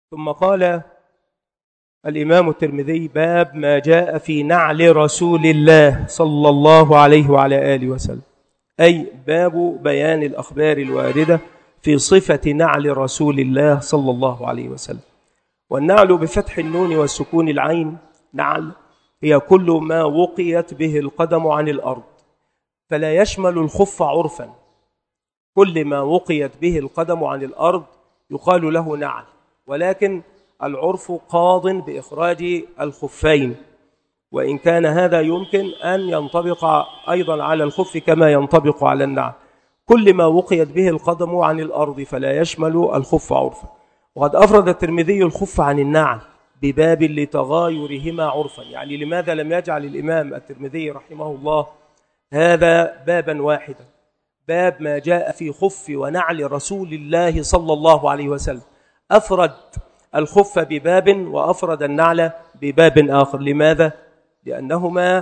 ثم قال الإمام الترمذي: باب ما جاء في نعل رسول الله صلى الله عليه وعلى آله وسلم، أي باب بيان الأخبار الواردة في صفة نعل رسول الله صلى الله عليه وسلم. والنعل بفتح النون والسكون العين نعل هي كل ما وقيت به القدم عن الأرض، فلا يشمل الخف عرفا. كل ما وقيت به القدم عن الأرض يقال له نعل، ولكن العرف قاض بإخراج الخفين، وإن كان هذا يمكن أن ينطبق أيضا على الخف كما ينطبق على النعل. كل ما وقيت به القدم عن الأرض فلا يشمل الخف عرفا. وقد أفرد الترمذي الخف عن النعل بباب لتغايرهما عرفا. يعني لماذا لم يجعل الإمام الترمذي رحمه الله هذا بابا واحدا؟ باب ما جاء في خف ونعل رسول الله صلى الله عليه وسلم، أفرد الخف بباب وأفرد النعل بباب آخر. لماذا؟ لأنهما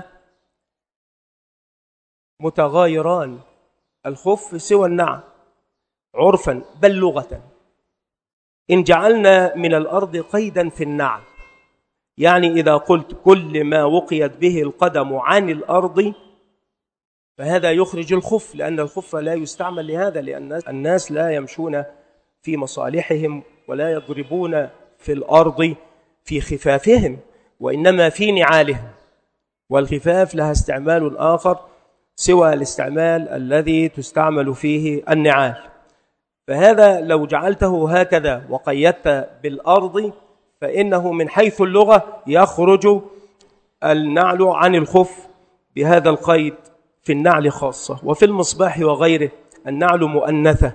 متغايران، الخف سوى النعل عرفا بل لغة. إن جعلنا من الأرض قيدا في النعل، يعني إذا قلت كل ما وقيت به القدم عن الأرض فهذا يخرج الخف، لأن الخف لا يستعمل لهذا، لأن الناس لا يمشون في مصالحهم ولا يضربون في الأرض في خفافهم، وإنما في نعالهم، والخفاف لها استعمال آخر سوى الاستعمال الذي تستعمل فيه النعال. فهذا لو جعلته هكذا وقيدت بالأرض فإنه من حيث اللغة يخرج النعل عن الخف بهذا القيد في النعل خاصة. وفي المصباح وغيره النعل مؤنثة،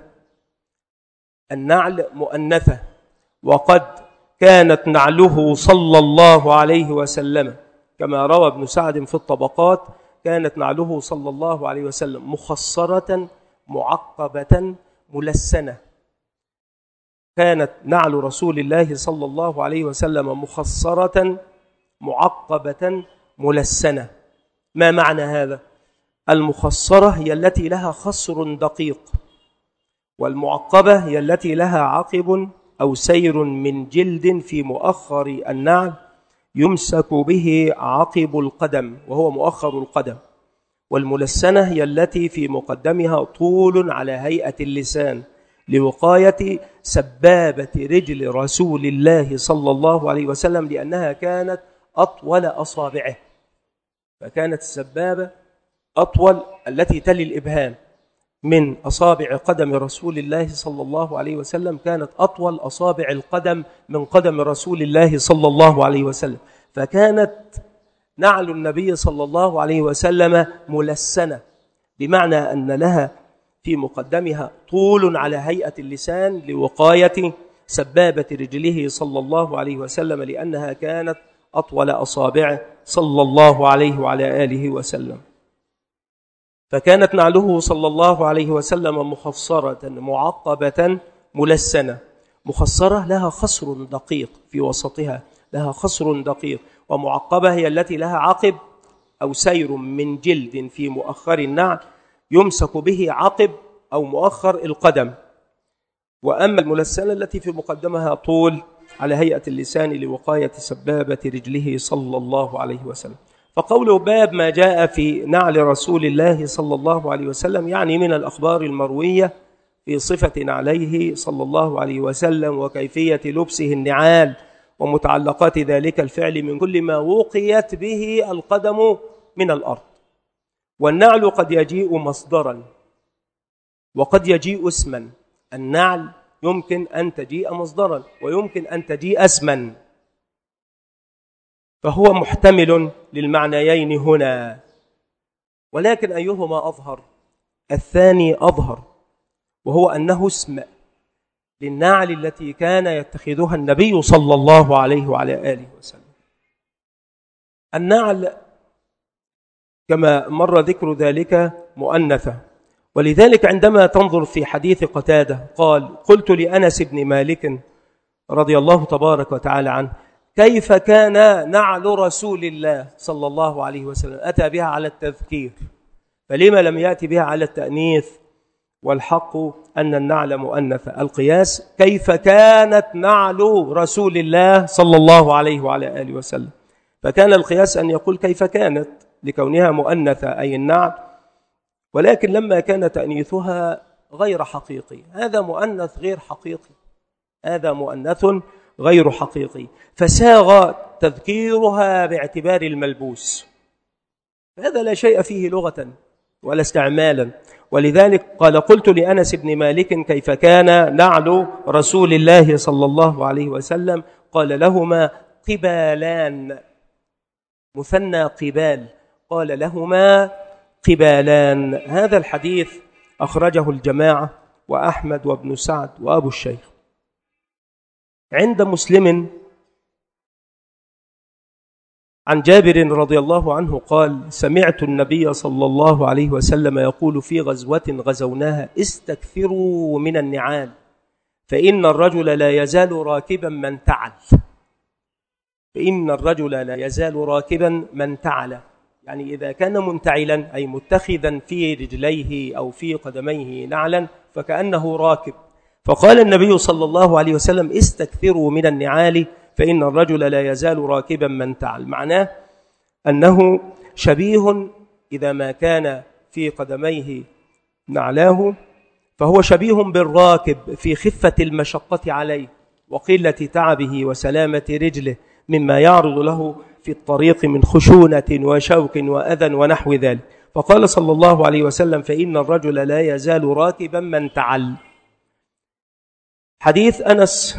النعل مؤنثة، وقد كانت نعله صلى الله عليه وسلم كما روى ابن سعد في الطبقات، كانت نعله صلى الله عليه وسلم مخصرة معقبة ملسنة. كانت نعل رسول الله صلى الله عليه وسلم مخصرة معقبة ملسنة. ما معنى هذا؟ المخصرة هي التي لها خصر دقيق، والمعقبة هي التي لها عقب أو سير من جلد في مؤخر النعل يمسك به عقب القدم وهو مؤخر القدم. والملسنة هي التي في مقدمها طول على هيئة اللسان لوقاية سبابة رجل رسول الله صلى الله عليه وسلم، لأنها كانت أطول أصابعه، فكانت السبابة أطول التي تلي الإبهام من أصابع قدم رسول الله صلى الله عليه وسلم، كانت أطول أصابع القدم من قدم رسول الله صلى الله عليه وسلم. فكانت نعل النبي صلى الله عليه وسلم ملسنة، بمعنى أن لها في مقدمها طول على هيئة اللسان لوقاية سبابة رجله صلى الله عليه وسلم، لأنها كانت أطول أصابعه صلى الله عليه وعلى آله وسلم. فكانت نعله صلى الله عليه وسلم مخصرة معقبة ملسنة. مخصرة لها خصر دقيق في وسطها، لها خصر دقيق. ومعقبة هي التي لها عقب أو سير من جلد في مؤخر النعل يمسك به عقب أو مؤخر القدم. وأما الملسنة التي في مقدمها طول على هيئة اللسان لوقاية سبابة رجله صلى الله عليه وسلم. فقوله باب ما جاء في نعل رسول الله صلى الله عليه وسلم يعني من الأخبار المروية في صفة نعليه صلى الله عليه وسلم وكيفية لبسه النعال ومتعلقات ذلك الفعل من كل ما وقيت به القدم من الأرض. والنعل قد يجيء مصدرا وقد يجيء اسما. النعل يمكن أن تجيء مصدرا ويمكن أن تجيء اسما، فهو محتمل للمعنيين هنا. ولكن أيهما أظهر؟ الثاني أظهر، وهو أنه اسم للنعل التي كان يتخذها النبي صلى الله عليه وعلى آله وسلم. النعل كما مر ذكر ذلك مؤنثة، ولذلك عندما تنظر في حديث قتادة قال: قلت لأنس بن مالك رضي الله تبارك وتعالى عنه: كيف كان نعل رسول الله صلى الله عليه وسلم؟ أتى بها على التذكير، فلما لم يأتي بها على التأنيث؟ والحق أن النعل مؤنثة. القياس كيف كانت نعل رسول الله صلى الله عليه وعلى آله وسلم، فكان القياس أن يقول كيف كانت لكونها مؤنثة أي النعل، ولكن لما كان تأنيثها غير حقيقي، هذا مؤنث غير حقيقي، هذا مؤنث غير حقيقي، فساغ تذكيرها باعتبار الملبوس، هذا لا شيء فيه لغة ولا استعمالا. ولذلك قال قلت لأنس بن مالك كيف كان نعل رسول الله صلى الله عليه وسلم؟ قال لهما قبالان، مثنى قبال، قال لهما قبالان. هذا الحديث أخرجه الجماعة وأحمد وابن سعد وأبو الشيخ. عند مسلم عن جابر رضي الله عنه قال سمعت النبي صلى الله عليه وسلم يقول في غزوة غزوناها استكثروا من النعال فإن الرجل لا يزال راكبا من تعل، فإن الرجل لا يزال راكبا من تعل، يعني إذا كان منتعلا أي متخذا في رجليه أو في قدميه نعلا فكأنه راكب. فقال النبي صلى الله عليه وسلم استكثروا من النعال فإن الرجل لا يزال راكبا من تعل، معناه أنه شبيه إذا ما كان في قدميه نعلاه فهو شبيه بالراكب في خفة المشقة عليه وقلة تعبه وسلامة رجله مما يعرض له في الطريق من خشونة وشوك وأذى ونحو ذلك. فقال صلى الله عليه وسلم فإن الرجل لا يزال راكبا من تعل. حديث أنس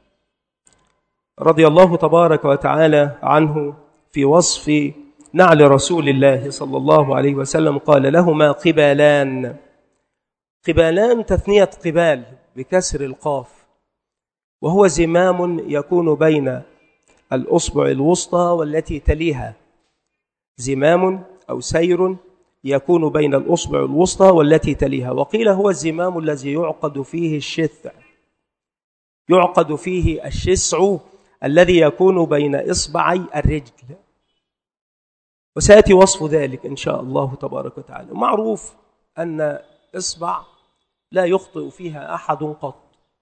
رضي الله تبارك وتعالى عنه في وصف نعل رسول الله صلى الله عليه وسلم قال لهما قبالان، قبالان تثنية قبال بكسر القاف، وهو زمام يكون بين الأصبع الوسطى والتي تليها، زمام أو سير يكون بين الأصبع الوسطى والتي تليها. وقيل هو الزمام الذي يعقد فيه الشثع، يعقد فيه الشسع الذي يكون بين إصبعي الرجل، وسيأتي وصف ذلك إن شاء الله تبارك وتعالى. معروف أن إصبع لا يخطئ فيها أحد قط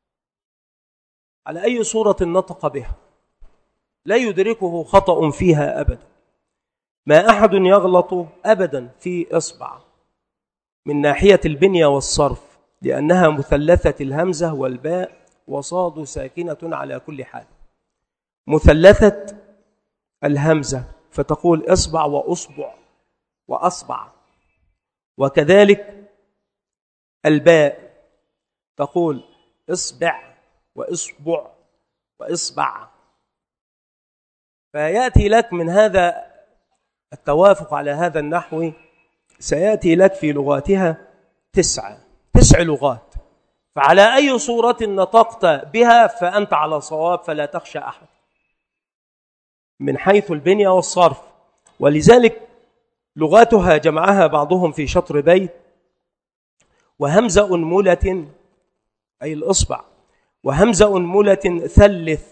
على أي صورة نطق بها، لا يدركه خطأ فيها أبدا، ما أحد يغلط أبدا في إصبع من ناحية البنية والصرف، لأنها مثلثة الهمزة والباء وصاد ساكنة على كل حال، مثلثة الهمزة فتقول إصبع وأصبع وأصبع، وكذلك الباء تقول إصبع وإصبع وإصبع. فيأتي لك من هذا التوافق على هذا النحو سيأتي لك في لغاتها تسع لغات، فعلى أي صورة نطقت بها فأنت على صواب فلا تخشى أحد من حيث البنية والصرف. ولذلك لغاتها جمعها بعضهم في شطر بيت وهمزة أنملة أي الإصبع، وهمزة أنملة ثلث،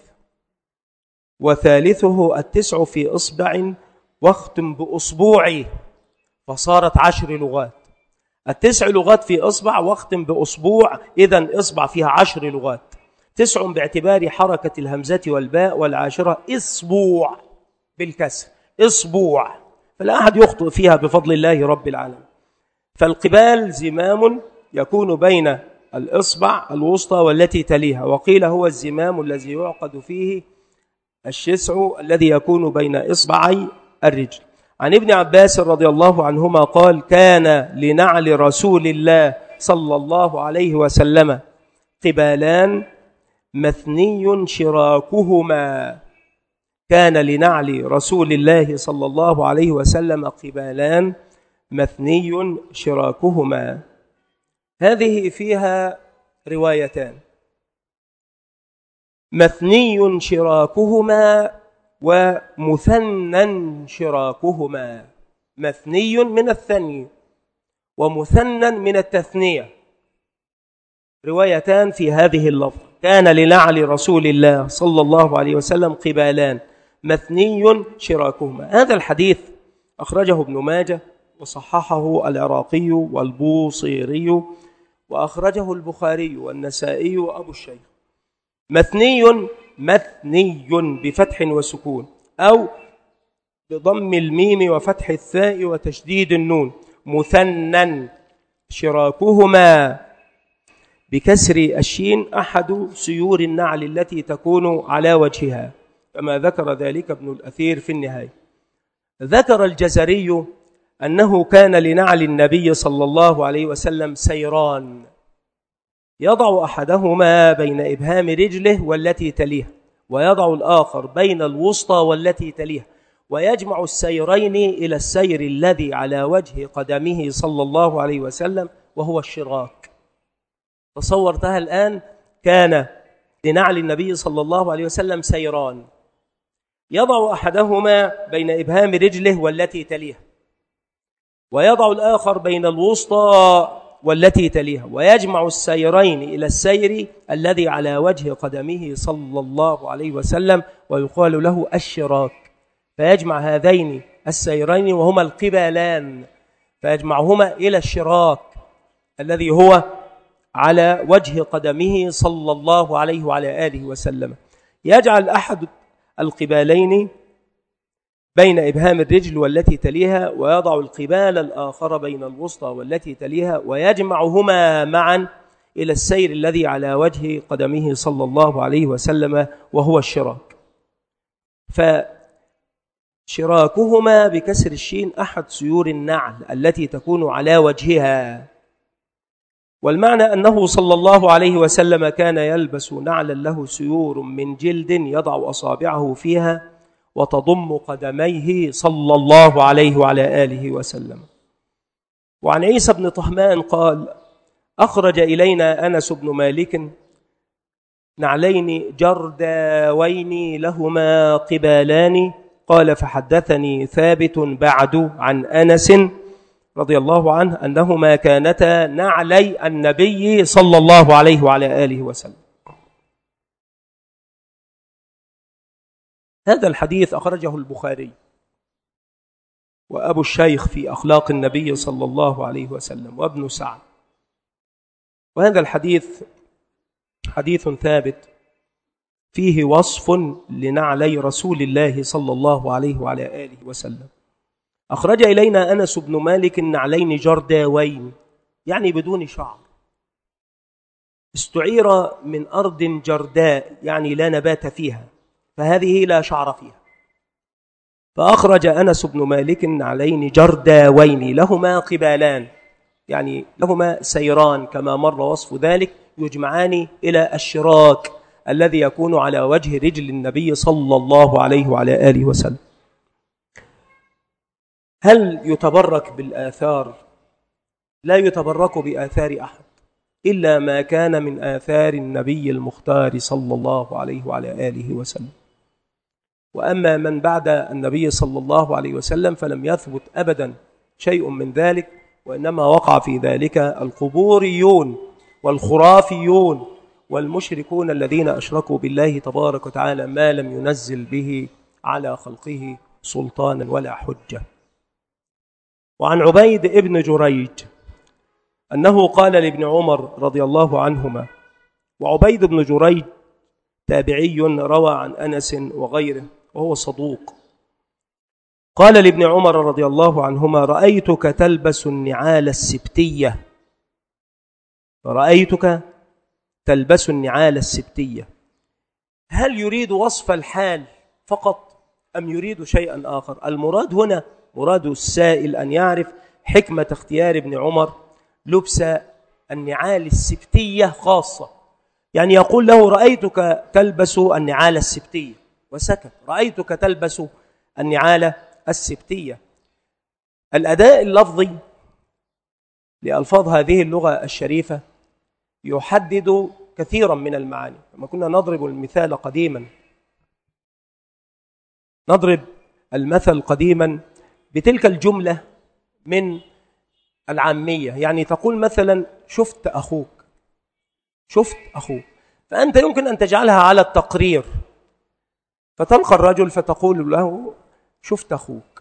وثالثه التسع في إصبع واختم بأصبوعي، فصارت 10 لغات. التسع لغات في إصبع واختم بأصبوع، إذن إصبع فيها 10 لغات، 9 باعتبار حركة الهمزة والباء، والعاشرة إصبوع بالكسر، إصبوع، فلا أحد يخطئ فيها بفضل الله رب العالمين. فالقبال زمام يكون بين الإصبع الوسطى والتي تليها، وقيل هو الزمام الذي يعقد فيه الشسع الذي يكون بين إصبعي الرجل. عن ابن عباس رضي الله عنهما قال كان لنعل رسول الله صلى الله عليه وسلم قبالان مثني شراكهما، كان لنعل رسول الله صلى الله عليه وسلم قبالان مثني شراكهما. هذه فيها روايتان، مثني شراكهما ومثنى شراكهما، مثني من الثني ومثنى من التثنية، روايتان في هذه اللفظة، كان لنعل رسول الله صلى الله عليه وسلم قبالان مثني شراكهما. هذا الحديث أخرجه ابن ماجه وصححه العراقي والبوصيري وأخرجه البخاري والنسائي وأبو الشيخ. مثني بفتح وسكون أو بضم الميم وفتح الثاء وتشديد النون. مثنى شراكهما بكسر الشين أحد سيور النعل التي تكون على وجهها، كما ذكر ذلك ابن الأثير في النهاية. ذكر الجزري أنه كان لنعل النبي صلى الله عليه وسلم سيران، يضع أحدهما بين إبهام رجله والتي تليها، ويضع الآخر بين الوسطى والتي تليها، ويجمع السيرين إلى السير الذي على وجه قدمه صلى الله عليه وسلم وهو الشراك. تصورتها الآن، كان لنعل النبي صلى الله عليه وسلم سيران، يضع أحدهما بين إبهام رجله والتي تليها، ويضع الآخر بين الوسطى والتي تليها، ويجمع السيرين إلى السير الذي على وجه قدمه صلى الله عليه وسلم ويقال له الشراك. فيجمع هذين السيرين وهما القبالان، فيجمعهما إلى الشراك الذي هو على وجه قدمه صلى الله عليه وعلى آله وسلم. يجعل أحد القبالين بين إبهام الرجل والتي تليها، ويضع القبال الآخر بين الوسطى والتي تليها، ويجمعهما معا إلى السير الذي على وجه قدمه صلى الله عليه وسلم وهو الشراك. فشراكهما بكسر الشين أحد سيور النعل التي تكون على وجهها، والمعنى أنه صلى الله عليه وسلم كان يلبس نعلا له سيور من جلد يضع أصابعه فيها وتضم قدميه صلى الله عليه وعلى آله وسلم. وعن عيسى بن طهمان قال: أخرج إلينا أنس بن مالك نعلين جرداوين لهما قبالان، قال: فحدثني ثابت بعد عن أنس رضي الله عنه أنهما كانتا نعلي النبي صلى الله عليه وعلى آله وسلم. هذا الحديث أخرجه البخاري وأبو الشيخ في أخلاق النبي صلى الله عليه وسلم وابن سعد. وهذا الحديث حديث ثابت فيه وصف لنعلي رسول الله صلى الله عليه وعلى آله وسلم. أخرج إلينا أنس بن مالك نعلين جرداوين، يعني بدون شعر، استعير من أرض جرداء يعني لا نبات فيها، فهذه لا شعر فيها. فأخرج أنس بن مالك نعلين جرداوين لهما قبالان، يعني لهما سيران كما مر وصف ذلك، يجمعان إلى الشراك الذي يكون على وجه رجل النبي صلى الله عليه وعلى آله وسلم. هل يتبرك بالآثار؟ لا يتبرك بآثار أحد إلا ما كان من آثار النبي المختار صلى الله عليه وعلى آله وسلم. وأما من بعد النبي صلى الله عليه وسلم فلم يثبت أبدا شيء من ذلك، وإنما وقع في ذلك القبوريون والخرافيون والمشركون الذين أشركوا بالله تبارك وتعالى ما لم ينزل به على خلقه سلطانا ولا حجة. وعن عبيد ابن جريج أنه قال لابن عمر رضي الله عنهما، وعبيد بن جريج تابعي روى عن أنس وغيره وهو صدوق، قال لابن عمر رضي الله عنهما: رأيتك تلبس النعال السبتية. رأيتك تلبس النعال السبتية. هل يريد وصف الحال فقط أم يريد شيئا آخر؟ المراد هنا، مراد السائل أن يعرف حكمة اختيار ابن عمر لبس النعال السبتية خاصة، يعني يقول له: رأيتك تلبس النعال السبتية، وسكت. رأيتك تلبس النعال السبتية. الأداء اللفظي لألفاظ هذه اللغة الشريفة يحدد كثيرا من المعاني. لما كنا نضرب المثال قديما، نضرب المثل قديما بتلك الجملة من العامية، يعني تقول مثلا: شفت أخوك، شفت أخوك، فأنت يمكن أن تجعلها على التقرير، فتلقى الرجل فتقول له: شفت أخوك.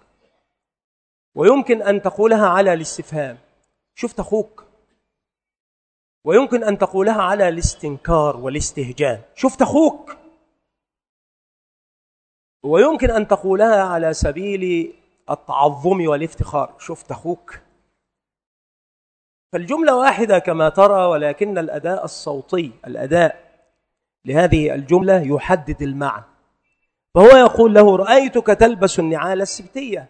ويمكن أن تقولها على الاستفهام: شفت أخوك. ويمكن أن تقولها على الاستنكار والاستهجان، شفت أخوك، ويمكن أن تقولها على سبيل التعظم والافتخار، شفت أخوك. فالجملة واحدة كما ترى، ولكن الأداء الصوتي، الأداء لهذه الجملة يحدد المعنى. فهو يقول له رأيتك تلبس النعال السبتية،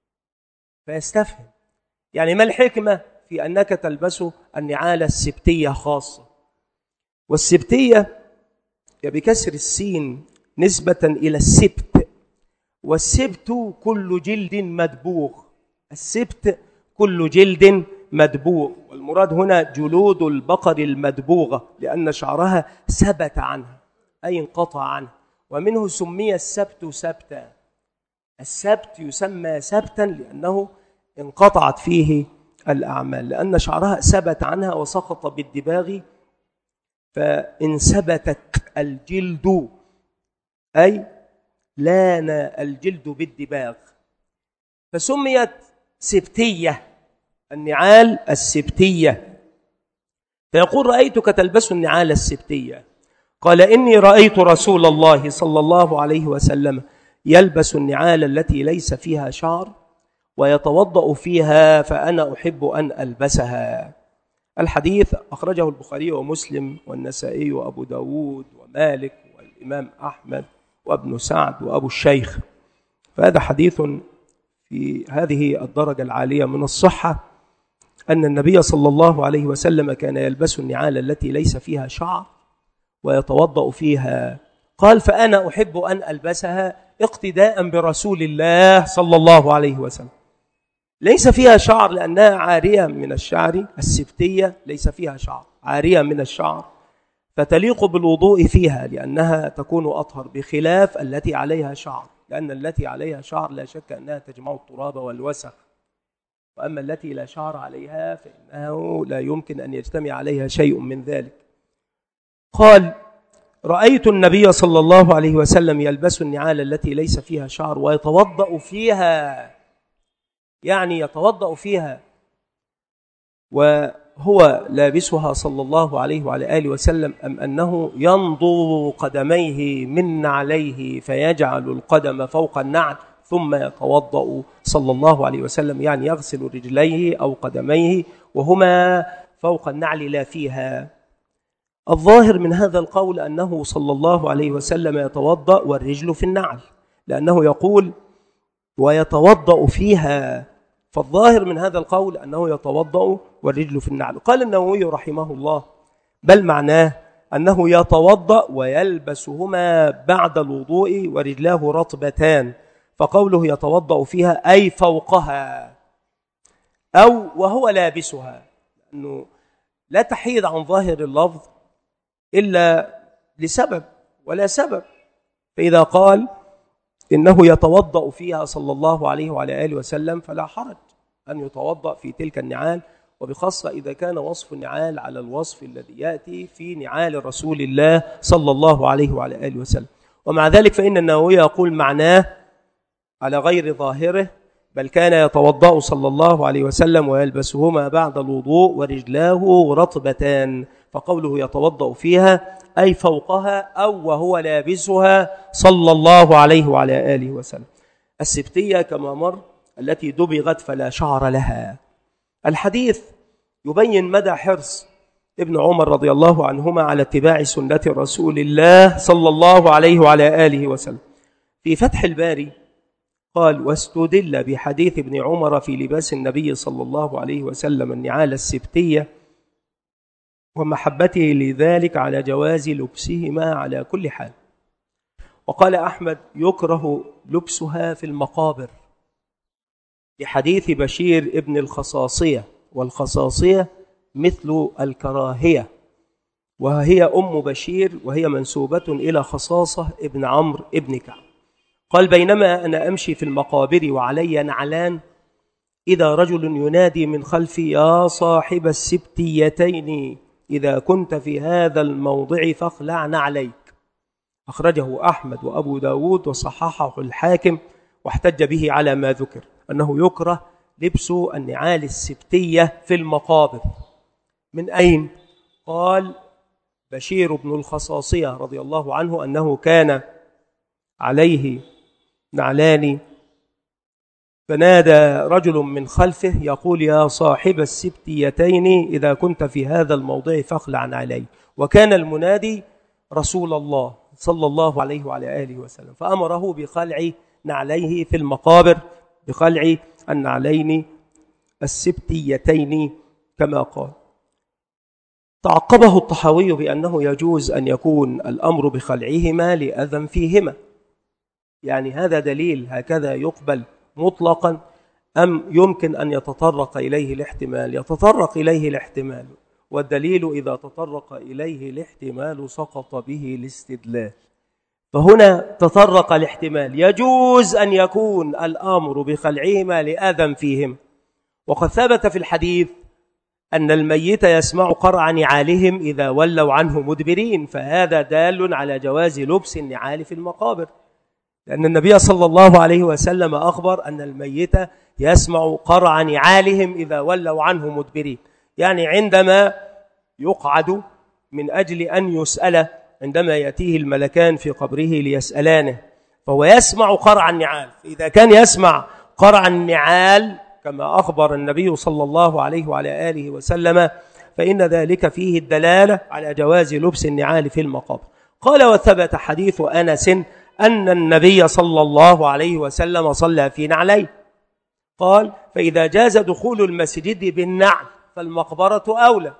فيستفهم يعني ما الحكمة في أنك تلبس النعال السبتية خاصة. والسبتية بكسر السين نسبة إلى السبت، والسبت كل جلد مدبوغ، السبت كل جلد مدبوغ، والمراد هنا جلود البقر المدبوغة، لأن شعرها ثبت عنها أي انقطع عنها، ومنه سمي السبت سبتا. السبت يسمى سبتا لأنه انقطعت فيه الأعمال، لأن شعرها ثبت عنها وسقط بالدباغ، فإن ثبتت الجلد أي لان الجلد بالدباغ، فسميت سبتية، النعال السبتية. فيقول رأيتك تلبس النعال السبتية، قال إني رأيت رسول الله صلى الله عليه وسلم يلبس النعال التي ليس فيها شعر ويتوضأ فيها، فأنا أحب أن ألبسها. الحديث أخرجه البخاري ومسلم والنسائي وأبو داود ومالك والإمام أحمد وابن سعد وأبو الشيخ. فهذا حديث في هذه الدرجة العالية من الصحة، أن النبي صلى الله عليه وسلم كان يلبس النعال التي ليس فيها شعر ويتوضأ فيها. قال فأنا أحب أن ألبسها اقتداء برسول الله صلى الله عليه وسلم. ليس فيها شعر لأنها عارية من الشعر، السبتية ليس فيها شعر، عارية من الشعر، فتليق بالوضوء فيها لأنها تكون أطهر، بخلاف التي عليها شعر، لأن التي عليها شعر لا شك أنها تجمع التراب والوسخ، وأما التي لا شعر عليها فإنه لا يمكن أن يجتمع عليها شيء من ذلك. قال رأيت النبي صلى الله عليه وسلم يلبس النعال التي ليس فيها شعر ويتوضأ فيها، يعني يتوضأ فيها وهو لابسها صلى الله عليه وعلى آله وسلم، أم أنه ينضو قدميه من نعليه فيجعل القدم فوق النعل ثم يتوضأ صلى الله عليه وسلم، يعني يغسل رجليه أو قدميه وهما فوق النعل لا فيها. الظاهر من هذا القول أنه صلى الله عليه وسلم يتوضأ والرجل في النعل، لأنه يقول ويتوضأ فيها، فالظاهر من هذا القول أنه يتوضأ والرجل في النعل. قال النووي رحمه الله بل معناه أنه يتوضأ ويلبسهما بعد الوضوء ورجلاه رطبتان، فقوله يتوضأ فيها أي فوقها أو وهو لابسها، أنه لا تحيد عن ظاهر اللفظ إلا لسبب ولا سبب. فإذا قال إنه يتوضأ فيها صلى الله عليه وعلى آله وسلم فلا حرج أن يتوضأ في تلك النعال، وبخاصة إذا كان وصف النعال على الوصف الذي يأتي في نعال رسول الله صلى الله عليه وعلى آله وسلم. ومع ذلك فإن النووي يقول معناه على غير ظاهره، بل كان يتوضأ صلى الله عليه وسلم ويلبسهما بعد الوضوء ورجلاه رطبتان، فقوله يتوضأ فيها أي فوقها أو وهو لابسها صلى الله عليه وعلى آله وسلم. السبتية كما مر التي دبغت فلا شعر لها. الحديث يبين مدى حرص ابن عمر رضي الله عنهما على اتباع سنة رسول الله صلى الله عليه وعلى آله وسلم. في فتح الباري قال واستدل بحديث ابن عمر في لباس النبي صلى الله عليه وسلم النعال السبتية ومحبته لذلك على جواز لبسهما على كل حال. وقال أحمد يكره لبسها في المقابر لحديث بشير ابن الخصاصية، والخصاصية مثل الكراهية، وهي أم بشير وهي منسوبة إلى خصاصة ابن عمرو ابن كعب. قال بينما أنا أمشي في المقابر وعلي نعلان إذا رجل ينادي من خلفي يا صاحب السبتيتين إذا كنت في هذا الموضع فاخلع نعليك. أخرجه أحمد وأبو داود وصححه الحاكم واحتج به على ما ذكر أنه يكره لبس النعال السبتية في المقابر. من أين؟ قال بشير بن الخصاصية رضي الله عنه أنه كان عليه نعلان، فنادى رجل من خلفه يقول يا صاحب السبتيتين إذا كنت في هذا الموضع فاخلع عليه، وكان المنادي رسول الله صلى الله عليه وعلى آله وسلم، فأمره بخلع نعليه في المقابر، بخلع النعلين السبتيتين كما قال. تعقبه الطحاوي بأنه يجوز أن يكون الأمر بخلعهما لأذى فيهما، يعني هذا دليل هكذا يقبل مطلقا أم يمكن أن يتطرق إليه الاحتمال؟ يتطرق إليه الاحتمال، والدليل إذا تطرق إليه الاحتمال سقط به الاستدلال، فهنا تطرق الاحتمال، يجوز أن يكون الأمر بخلعهما لأذى فيهم، وقد ثبت في الحديث أن الميت يسمع قرع نعالهم إذا ولوا عنه مدبرين، فهذا دال على جواز لبس النعال في المقابر، لأن النبي صلى الله عليه وسلم أخبر أن الميت يسمع قرع نعالهم إذا ولوا عنه مدبرين، يعني عندما يقعد من أجل أن يسأل، عندما يأتيه الملكان في قبره ليسألانه فهو يسمع قرع النعال، إذا كان يسمع قرع النعال كما أخبر النبي صلى الله عليه وعلى آله وسلم فإن ذلك فيه الدلالة على جواز لبس النعال في المقابر. قال وثبت حديث أنس أن النبي صلى الله عليه وسلم صلى في نعلين، قال فإذا جاز دخول المسجد بالنعل فالمقبرة أولى،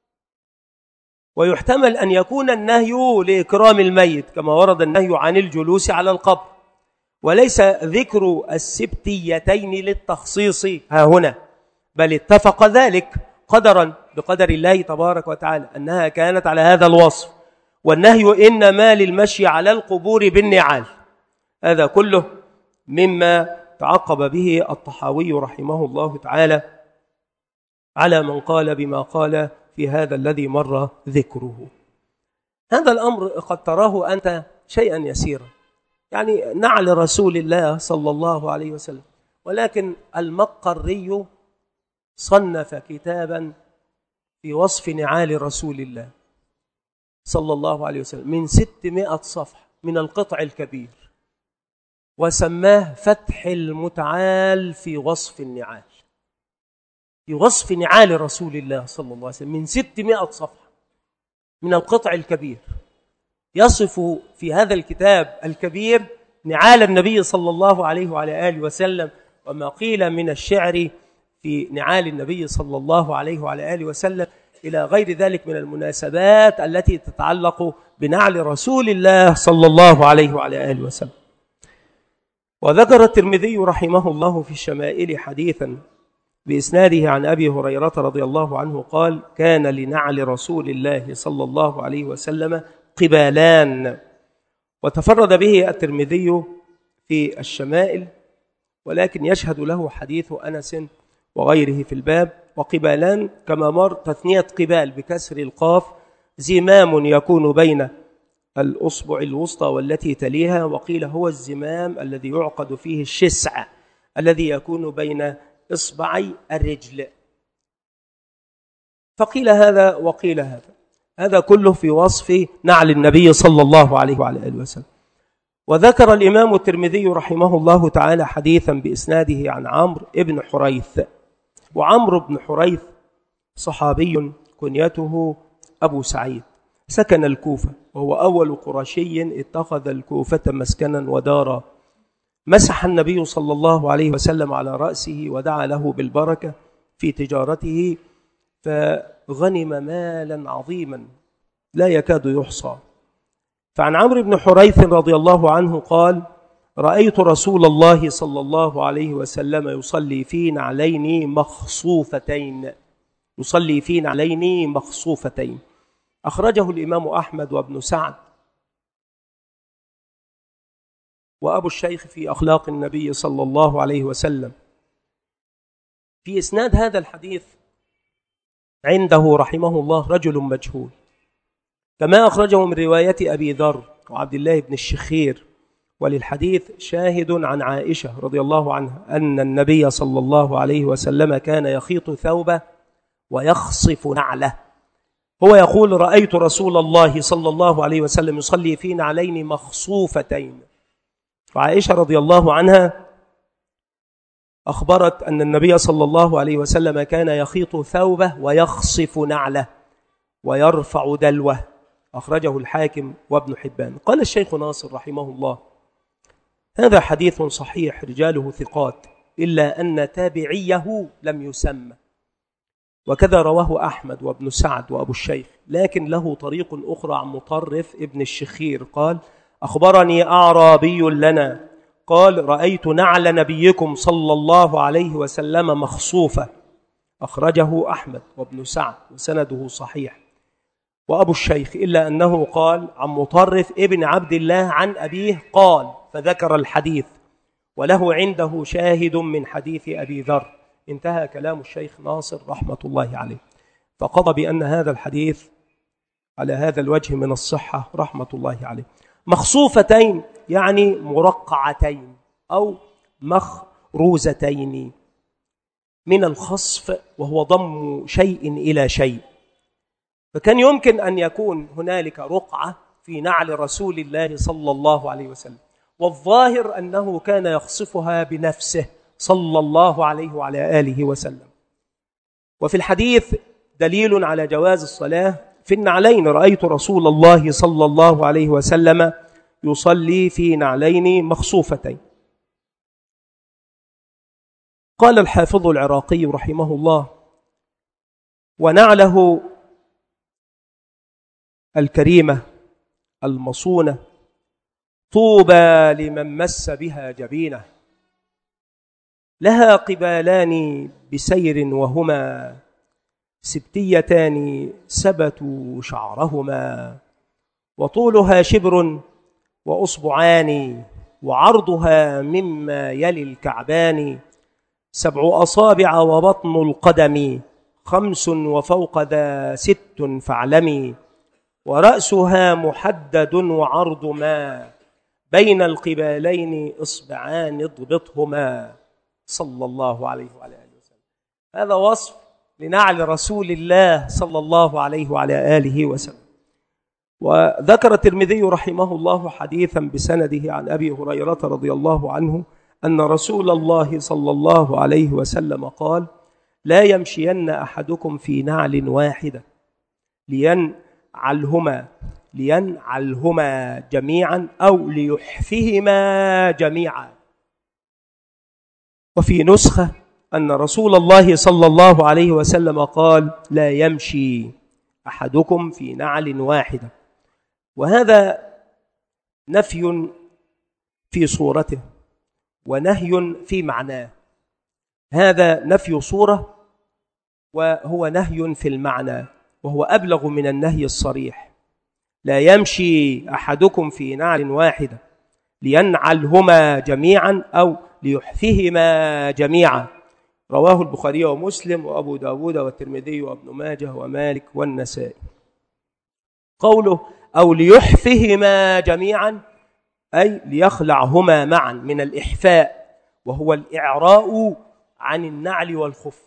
ويحتمل أن يكون النهي لإكرام الميت كما ورد النهي عن الجلوس على القبر، وليس ذكر السبتيتين للتخصيص ها هنا، بل اتفق ذلك قدرا بقدر الله تبارك وتعالى أنها كانت على هذا الوصف، والنهي إنما للمشي على القبور بالنعال. هذا كله مما تعقب به الطحاوي رحمه الله تعالى على من قال بما قال في هذا الذي مر ذكره. هذا الأمر قد تراه أنت شيئا يسيرا، يعني نعل رسول الله صلى الله عليه وسلم، ولكن المقري صنف كتابا في وصف نعال رسول الله صلى الله عليه وسلم من 600 صفحة من القطع الكبير، وسماه فتح المتعال في وصف النعال، في وصف نعال رسول الله صلى الله عليه وسلم من 600 صفحة من القطع الكبير، يصف في هذا الكتاب الكبير نعال النبي صلى الله عليه وعلى آله وسلم، وما قيل من الشعر في نعال النبي صلى الله عليه وعلى آله وسلم إلى غير ذلك من المناسبات التي تتعلق بنعل رسول الله صلى الله عليه وعلى آله وسلم. وذكر الترمذي رحمه الله في الشمائل حديثا بإسناده عن أبي هريرة رضي الله عنه قال كان لنعل رسول الله صلى الله عليه وسلم قبالان، وتفرد به الترمذي في الشمائل، ولكن يشهد له حديث أنس وغيره في الباب. وقبالان كما مر تثنية قبال بكسر القاف، زمام يكون بين الأصبع الوسطى والتي تليها، وقيل هو الزمام الذي يعقد فيه الشسع الذي يكون بين إصبعي الرجل، فقيل هذا وقيل هذا، هذا كله في وصف نعل النبي صلى الله عليه وعلى آله وسلم. وذكر الإمام الترمذي رحمه الله تعالى حديثا بإسناده عن عمرو بن حريث، وعمرو بن حريث صحابي كنيته أبو سعيد، سكن الكوفة، وهو أول قرشي اتخذ الكوفة مسكنا ودارا، مسح النبي صلى الله عليه وسلم على رأسه ودعا له بالبركة في تجارته، فغنم مالا عظيما لا يكاد يحصى. فعن عمرو بن حريث رضي الله عنه قال رأيت رسول الله صلى الله عليه وسلم يصلي في نعلين مخصوفتين، يصلي في نعلين مخصوفتين، أخرجه الإمام أحمد وابن سعد وأبو الشيخ في أخلاق النبي صلى الله عليه وسلم. في إسناد هذا الحديث عنده رحمه الله رجل مجهول، كما أخرجه من رواية أبي ذر وعبد الله بن الشخير. وللحديث شاهد عن عائشة رضي الله عنها أن النبي صلى الله عليه وسلم كان يخيط ثوبه ويخصف نعله، هو يقول رأيت رسول الله صلى الله عليه وسلم يصلي في نعلين مخصوفتين. وعائشة رضي الله عنها أخبرت أن النبي صلى الله عليه وسلم كان يخيط ثوبه ويخصف نعله ويرفع دلوه، أخرجه الحاكم وابن حبان. قال الشيخ ناصر رحمه الله: هذا حديث صحيح رجاله ثقات، إلا أن تابعيه لم يسمى، وكذا رواه أحمد وابن سعد وأبو الشيخ، لكن له طريق أخرى عن مطرف ابن الشخير قال: أخبرني أعرابي لنا قال: رأيت نعل نبيكم صلى الله عليه وسلم مخصوفة، أخرجه أحمد وابن سعد وسنده صحيح وأبو الشيخ، إلا أنه قال عن مطرف ابن عبد الله عن أبيه قال، فذكر الحديث وله عنده شاهد من حديث أبي ذر. انتهى كلام الشيخ ناصر رحمة الله عليه، فقضى بأن هذا الحديث على هذا الوجه من الصحة رحمة الله عليه. مخصوفتين يعني مرقعتين أو مخروزتين من الخصف، وهو ضم شيء إلى شيء. فكان يمكن أن يكون هنالك رقعة في نعل رسول الله صلى الله عليه وسلم، والظاهر أنه كان يخصفها بنفسه صلى الله عليه وعلى آله وسلم. وفي الحديث دليل على جواز الصلاة في النعلين. رأيت رسول الله صلى الله عليه وسلم يصلي في نعلين مخصوفتين. قال الحافظ العراقي رحمه الله: ونعله الكريمة المصونة طوبى لمن مس بها جبينه، لها قبالان بسير وهما سبتيتان سبتوا شعرهما، وطولها شبر وأصبعان، وعرضها مما يلي الكعبان، 7 أصابع وبطن القدم 5 وفوق ذا 6 فاعلمي، ورأسها محدد وعرض ما بين القبالين إصبعان اضبطهما، صلى الله عليه وعلى آله وسلم. هذا وصف لنعل رسول الله صلى الله عليه وعلى آله وسلم. وذكر الترمذي رحمه الله حديثا بسنده عن أبي هريرة رضي الله عنه أن رسول الله صلى الله عليه وسلم قال: لا يمشين أحدكم في نعل واحدة لينعلهما جميعا أو ليحفهما جميعا. وفي نسخة أن رسول الله صلى الله عليه وسلم قال: لا يمشي أحدكم في نعل واحدة. وهذا نفي في صورته ونهي في معناه. هذا نفي صورة وهو نهي في المعنى، وهو أبلغ من النهي الصريح. لا يمشي أحدكم في نعل واحدة لينعلهما جميعا أو ليحفهما جميعا، رواه البخاري ومسلم وأبو داود والترمذي وابن ماجه ومالك والنسائي. قوله أو ليحفهما جميعا أي ليخلعهما معا من الإحفاء، وهو الإعراء عن النعل والخف.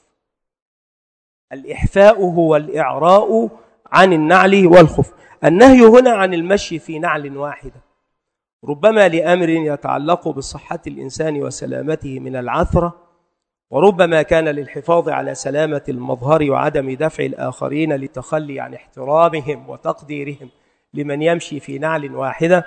الإحفاء هو الإعراء عن النعل والخف. النهي هنا عن المشي في نعل واحدة، ربما لأمر يتعلق بصحة الإنسان وسلامته من العثرة، وربما كان للحفاظ على سلامة المظهر وعدم دفع الآخرين للتخلي عن احترامهم وتقديرهم لمن يمشي في نعل واحدة.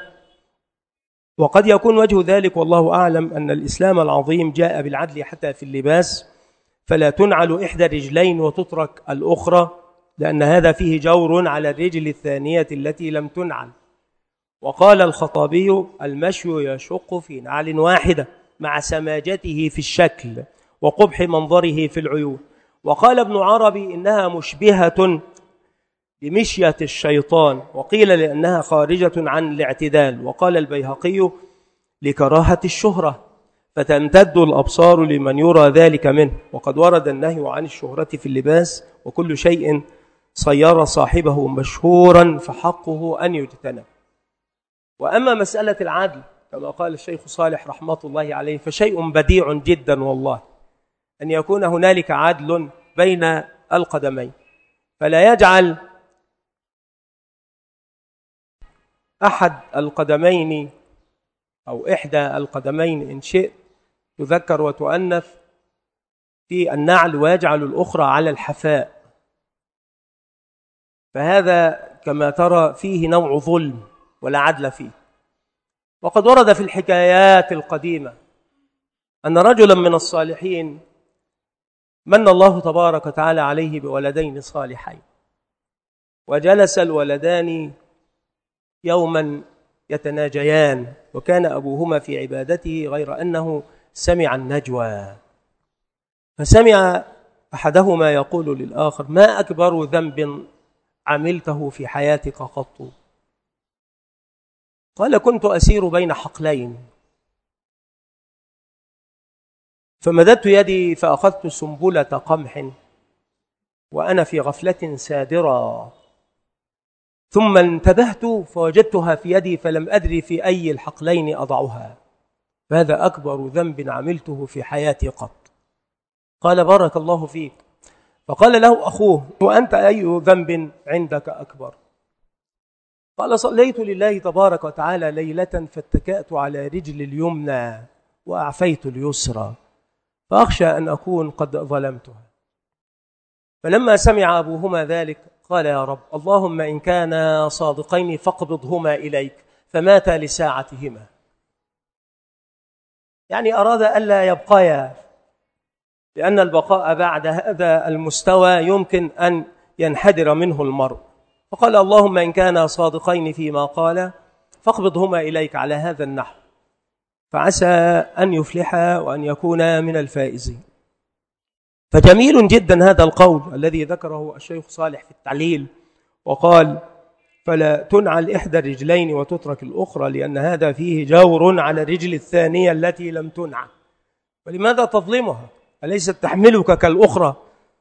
وقد يكون وجه ذلك والله أعلم أن الإسلام العظيم جاء بالعدل حتى في اللباس، فلا تنعل إحدى الرجلين وتترك الأخرى، لأن هذا فيه جور على الرجل الثانية التي لم تنعل. وقال الخطابي: المشي يشق في نعل واحدة مع سماجته في الشكل وقبح منظره في العيون. وقال ابن عربي: إنها مشبهة بمشية الشيطان، وقيل لأنها خارجة عن الاعتدال. وقال البيهقي: لكراهة الشهرة فتمتد الأبصار لمن يرى ذلك منه. وقد ورد النهي عن الشهرة في اللباس، وكل شيء صير صاحبه مشهورا فحقه أن يجتنب. وأما مسألة العدل كما قال الشيخ صالح رحمة الله عليه فشيء بديع جدا والله، أن يكون هنالك عدل بين القدمين، فلا يجعل أحد القدمين أو إحدى القدمين إن شئت تذكر وتؤنث في النعل ويجعل الأخرى على الحفاء، فهذا كما ترى فيه نوع ظلم ولا عدل فيه. وقد ورد في الحكايات القديمة أن رجلا من الصالحين من الله تبارك وتعالى عليه بولدين صالحين، وجلس الولدان يوما يتناجيان، وكان أبوهما في عبادته غير أنه سمع النجوى، فسمع أحدهما يقول للآخر: ما أكبر ذنب عملته في حياتك قط؟ قال: كنت أسير بين حقلين فمددت يدي فأخذت سنبلة قمح وأنا في غفلة سادرة، ثم انتبهت فوجدتها في يدي فلم أدري في أي الحقلين أضعها، فهذا أكبر ذنب عملته في حياتي قط. قال: بارك الله فيك. فقال له أخوه: وأنت أي ذنب عندك أكبر؟ قال: صليت لله تبارك وتعالى ليلة فاتكأت على رجل اليمنى وأعفيت اليسرى، فأخشى أن أكون قد ظلمتها. فلما سمع أبوهما ذلك قال: يا رب، اللهم إن كانا صادقين فاقبضهما إليك، فمات لساعتهما. يعني أراد ألا يبقيا، لأن البقاء بعد هذا المستوى يمكن أن ينحدر منه المرء. فقال: اللهم إن كانا صادقين فيما قال فاقبضهما إليك على هذا النحو، فعسى أن يفلحا وأن يكونا من الفائزين. فجميل جدا هذا القول الذي ذكره الشيخ صالح في التعليل، وقال: فلا تنعل إحدى الرجلين وتترك الأخرى، لأن هذا فيه جور على الرجل الثانية التي لم تنعل، ولماذا تظلمها؟ أليست تحملك كالأخرى؟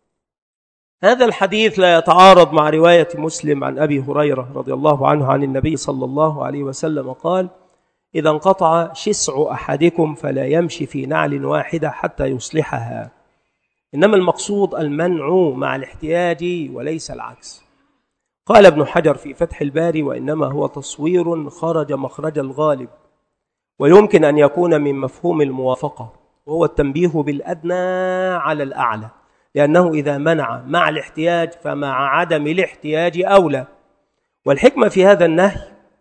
هذا الحديث لا يتعارض مع رواية مسلم عن أبي هريرة رضي الله عنه عن النبي صلى الله عليه وسلم قال: إذا انقطع شسع أحدكم فلا يمشي في نعل واحدة حتى يصلحها. إنما المقصود المنع مع الاحتياج وليس العكس. قال ابن حجر في فتح الباري: وإنما هو تصوير خرج مخرج الغالب، ويمكن أن يكون من مفهوم الموافقة، وهو التنبيه بالأدنى على الأعلى، لأنه إذا منع مع الاحتياج فمع عدم الاحتياج أولى. والحكمة في هذا النهي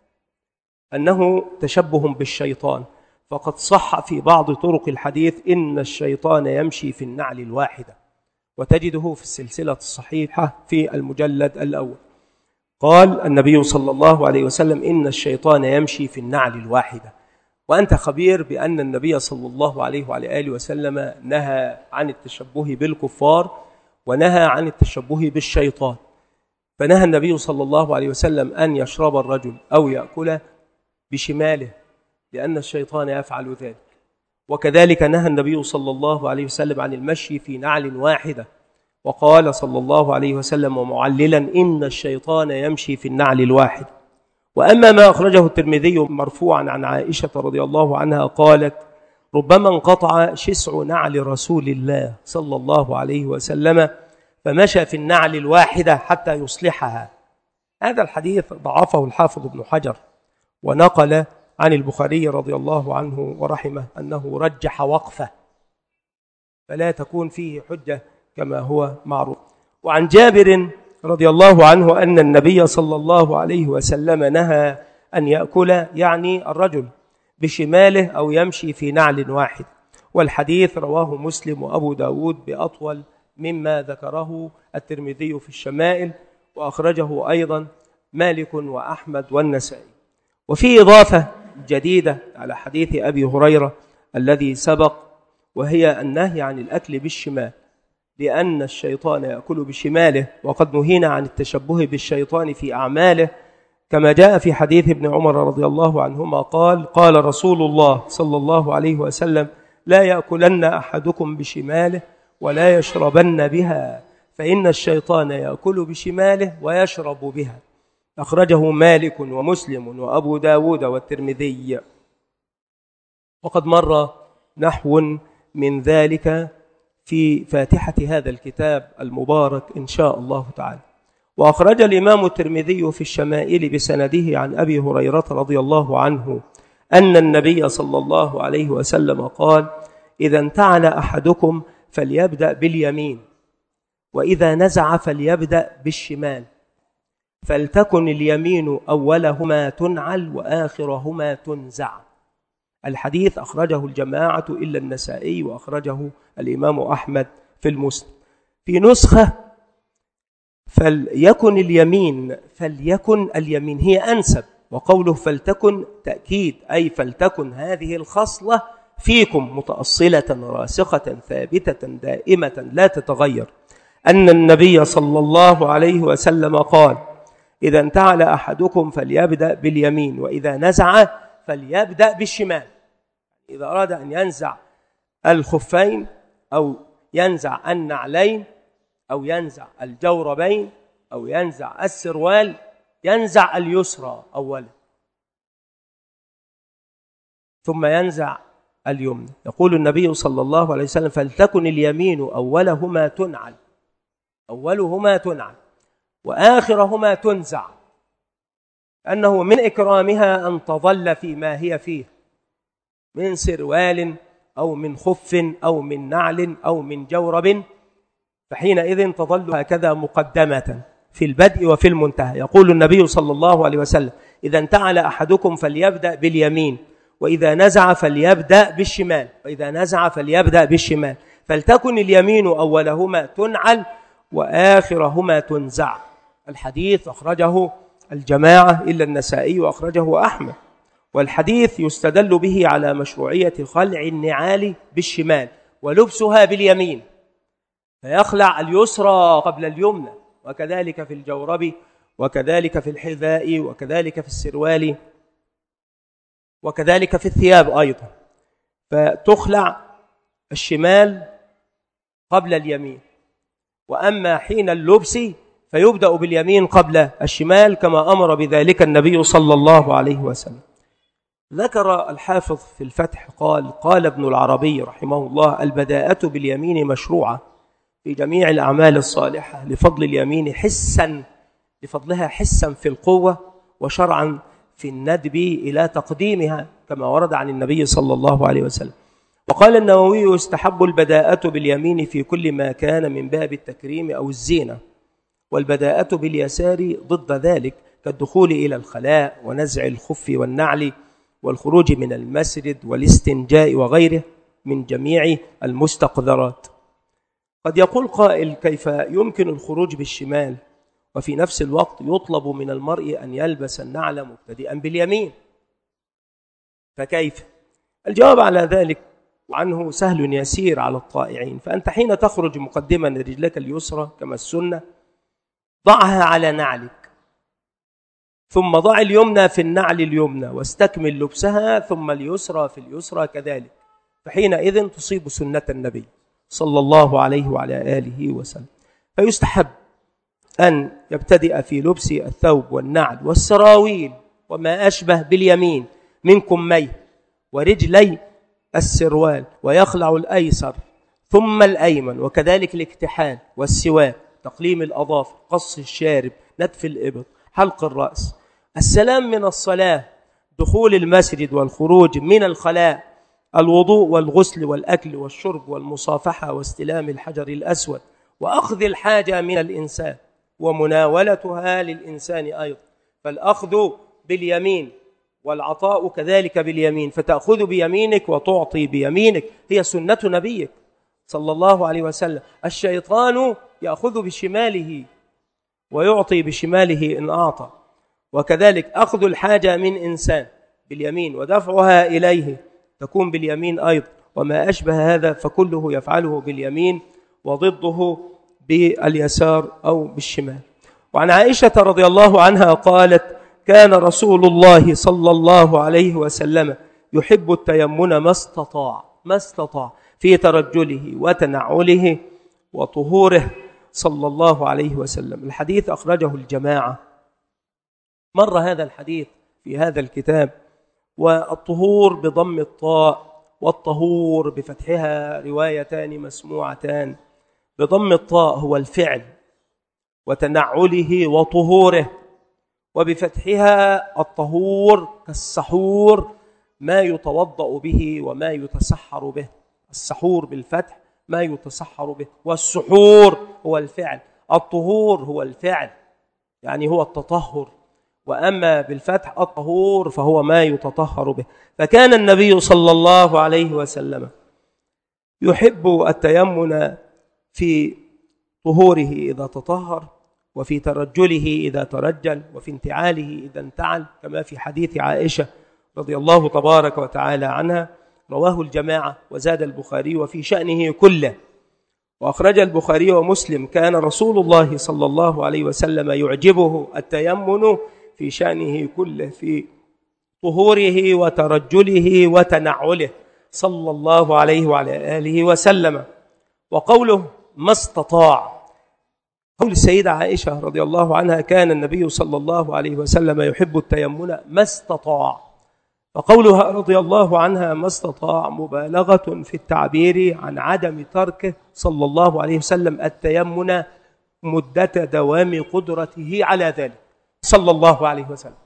أنه تشبه بالشيطان، فقد صح في بعض طرق الحديث: إن الشيطان يمشي في النعل الواحدة، وتجده في السلسلة الصحيحة في المجلد الأول. قال النبي صلى الله عليه وسلم: إن الشيطان يمشي في النعل الواحدة. وأنت خبير بأن النبي صلى الله عليه وعلى آله وسلم نهى عن التشبه بالكفار ونهى عن التشبه بالشيطان، فنهى النبي صلى الله عليه وسلم أن يشرب الرجل أو يأكل بشماله، لأن الشيطان يفعل ذلك. وكذلك نهى النبي صلى الله عليه وسلم عن المشي في نعل واحدة، وقال صلى الله عليه وسلم ومعللا: إن الشيطان يمشي في النعل الواحد. وأما ما أخرجه الترمذي مرفوعا عن عائشة رضي الله عنها قالت: ربما انقطع شسع نعل رسول الله صلى الله عليه وسلم فمشى في النعل الواحدة حتى يصلحها. هذا الحديث ضعفه الحافظ ابن حجر، ونقل عن البخاري رضي الله عنه ورحمه أنه رجح وقفه، فلا تكون فيه حجة كما هو معروف. وعن جابر رضي الله عنه أن النبي صلى الله عليه وسلم نهى أن يأكل، يعني الرجل، بشماله أو يمشي في نعل واحد. والحديث رواه مسلم وأبو داود بأطول مما ذكره الترمذي في الشمائل، وأخرجه أيضا مالك وأحمد والنسائي. وفي إضافة جديدة على حديث أبي هريرة الذي سبق، وهي النهي عن الأكل بالشمال، لأن الشيطان يأكل بشماله، وقد نهينا عن التشبه بالشيطان في أعماله، كما جاء في حديث ابن عمر رضي الله عنهما قال: قال رسول الله صلى الله عليه وسلم: لا يأكلن أحدكم بشماله ولا يشربن بها، فإن الشيطان يأكل بشماله ويشرب بها. أخرجه مالك ومسلم وأبو داود والترمذي. وقد مر نحو من ذلك في فاتحة هذا الكتاب المبارك إن شاء الله تعالى. وأخرج الإمام الترمذي في الشمائل بسنده عن أبي هريرة رضي الله عنه أن النبي صلى الله عليه وسلم قال: إذا انتعل أحدكم فليبدأ باليمين، وإذا نزع فليبدأ بالشمال، فلتكن اليمين أولهما تنعل وآخرهما تنزع. الحديث أخرجه الجماعة إلا النسائي، وأخرجه الإمام أحمد في المسند. في نسخة فليكن اليمين هي أنسب، وقوله فلتكن تأكيد، أي فلتكن هذه الخصلة فيكم متأصلة راسخة ثابتة دائمة لا تتغير. أن النبي صلى الله عليه وسلم قال: إذا انتعل أحدكم فليبدأ باليمين، وإذا نزع فليبدأ بالشمال. إذا أراد أن ينزع الخفين أو ينزع النعلين أو ينزع الجوربين أو ينزع السروال، ينزع اليسرى أولا ثم ينزع اليمنى. يقول النبي صلى الله عليه وسلم: فلتكن اليمين أولهما تنعل وآخرهما تنزع، أنه من إكرامها أن تظل فيما هي فيه من سروال أو من خف أو من نعل أو من جورب، فحينئذ تظل هكذا مقدمة في البدء وفي المنتهى. يقول النبي صلى الله عليه وسلم: إذا انتعل أحدكم فليبدأ باليمين، وإذا نزع فليبدأ بالشمال، فلتكن اليمين أولهما تنعل وآخرهما تنزع. الحديث أخرجه الجماعة إلا النسائي، وأخرجه أحمد. والحديث يستدل به على مشروعية خلع النعال بالشمال ولبسها باليمين، فيخلع اليسرى قبل اليمنى، وكذلك في الجورب، وكذلك في الحذاء، وكذلك في السروال، وكذلك في الثياب أيضا، فتخلع الشمال قبل اليمين. وأما حين اللبس فيبدأ باليمين قبل الشمال، كما أمر بذلك النبي صلى الله عليه وسلم. ذكر الحافظ في الفتح قال ابن العربي رحمه الله: البداءة باليمين مشروعة في جميع الأعمال الصالحة لفضل اليمين لفضلها حسا في القوة، وشرعا في الندب إلى تقديمها كما ورد عن النبي صلى الله عليه وسلم. وقال النووي: يستحب البداءة باليمين في كل ما كان من باب التكريم أو الزينة، والبداءة باليسار ضد ذلك، كالدخول إلى الخلاء ونزع الخف والنعل والخروج من المسجد والاستنجاء وغيره من جميع المستقذرات. قد يقول قائل: كيف يمكن الخروج بالشمال وفي نفس الوقت يطلب من المرء أن يلبس النعل مبتدئا باليمين؟ فكيف؟ الجواب على ذلك عنه سهل يسير على الطائعين. فأنت حين تخرج مقدما رجلك اليسرى كما السنة، ضعها على نعلك، ثم ضع اليمنى في النعل اليمنى واستكمل لبسها، ثم اليسرى في اليسرى كذلك، فحينئذ تصيب سنة النبي صلى الله عليه وعلى آله وسلم. فيستحب أن يبتدئ في لبس الثوب والنعل والسراويل وما أشبه باليمين من كميه ورجلي السروال، ويخلع الأيسر ثم الأيمن، وكذلك الاكتحال والسواك، تقليم الأظافر، قص الشارب، نتف الإبط، حلق الرأس، السلام من الصلاة، دخول المسجد والخروج من الخلاء، الوضوء والغسل والأكل والشرب والمصافحة واستلام الحجر الأسود، وأخذ الحاجة من الإنسان ومناولتها للإنسان أيضا، فالأخذ باليمين والعطاء كذلك باليمين، فتأخذ بيمينك وتعطي بيمينك، هي سنة نبيك صلى الله عليه وسلم. الشيطان يأخذ بشماله ويعطي بشماله إن أعطى، وكذلك أخذ الحاجة من إنسان باليمين ودفعها إليه تكون باليمين أيضا، وما أشبه هذا فكله يفعله باليمين وضده باليسار أو بالشمال. وعن عائشة رضي الله عنها قالت: كان رسول الله صلى الله عليه وسلم يحب التيمن ما استطاع في ترجله وتنعله وطهوره صلى الله عليه وسلم. الحديث أخرجه الجماعة. مر هذا الحديث في هذا الكتاب. والطهور بضم الطاء والطهور بفتحها روايتان مسموعتان. بضم الطاء هو الفعل، وتنعله وطهوره، وبفتحها الطهور كالسحور ما يتوضأ به وما يتسحر به. السحور بالفتح ما يتسحر به، والسحور هو الفعل، الطهور هو الفعل يعني هو التطهر، وأما بالفتح الطهور فهو ما يتطهر به. فكان النبي صلى الله عليه وسلم يحب التيمن في طهوره إذا تطهر، وفي ترجله إذا ترجل، وفي انتعاله إذا انتعل، كما في حديث عائشة رضي الله تبارك وتعالى عنها رواه الجماعة وزاد البخاري وفي شأنه كله. وأخرج البخاري ومسلم كان رسول الله صلى الله عليه وسلم يعجبه التيمن في شأنه كله، في طهوره وترجله وتنعله صلى الله عليه وعلى آله وسلم. وقوله ما استطاع، قول السيدة عائشة رضي الله عنها كان النبي صلى الله عليه وسلم يحب التيمن ما استطاع، وقولها رضي الله عنها ما استطاع مبالغة في التعبير عن عدم تركه صلى الله عليه وسلم التيمن مدة دوام قدرته على ذلك صلى الله عليه وسلم.